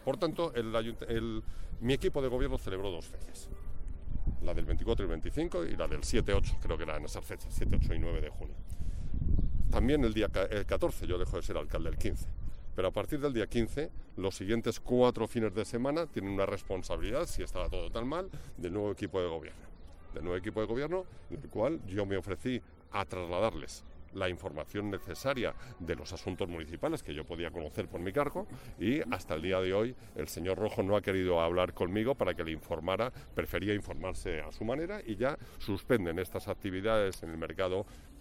Por tanto, mi equipo de gobierno celebró 2 ferias. La del 24 y 25 y la del 7-8, creo que eran esas fechas, 7, 8 y 9 de junio. También el 14, yo dejo de ser alcalde el 15. Pero a partir del día 15, los siguientes 4 fines de semana tienen una responsabilidad, si estaba todo tan mal, del nuevo equipo de gobierno. Del nuevo equipo de gobierno, en el cual yo me ofrecí a trasladarles la información necesaria de los asuntos municipales que yo podía conocer por mi cargo, y hasta el día de hoy el señor Rojo no ha querido hablar conmigo para que le informara, prefería informarse a su manera, y ya suspenden estas actividades en el mercado